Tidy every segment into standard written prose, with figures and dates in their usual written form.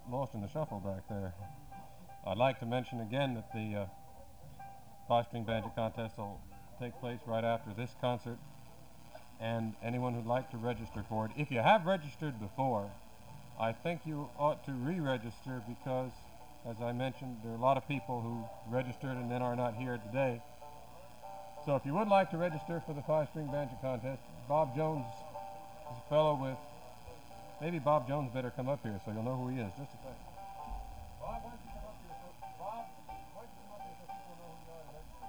lost in the shuffle back there. I'd like to mention again that the 5-string banjo contest will take place right after this concert, and anyone who'd like to register for it, if you have registered before, I think you ought to re-register because, as I mentioned, there are a lot of people who registered and then are not here today. So if you would like to register for the 5-string banjo contest, Bob Jones is a fellow with... Maybe Bob Jones better come up here so you'll know who he is. Just a second. Bob, why don't you come up here? Bob, why don't you come up here so people know who you are and register?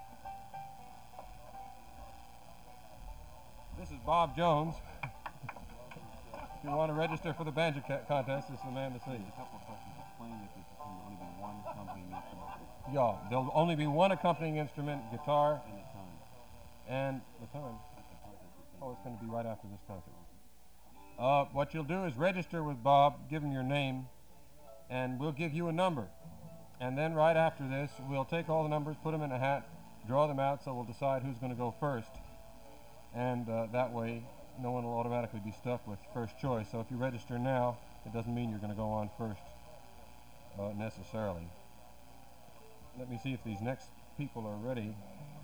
This is Bob Jones. If you want to register for the banjo contest, this is the man to see. A couple of questions. Explain that there's only be one accompanying instrument. Yeah, there'll only be one accompanying instrument, guitar. And the time. And the time. Oh, it's going to be right after this concert. What you'll do is register with Bob, give him your name, and we'll give you a number. And then right after this, we'll take all the numbers, put them in a hat, draw them out, so we'll decide who's going to go first. And that way, no one will automatically be stuck with first choice. So if you register now, it doesn't mean you're going to go on first necessarily. Let me see if these next people are ready.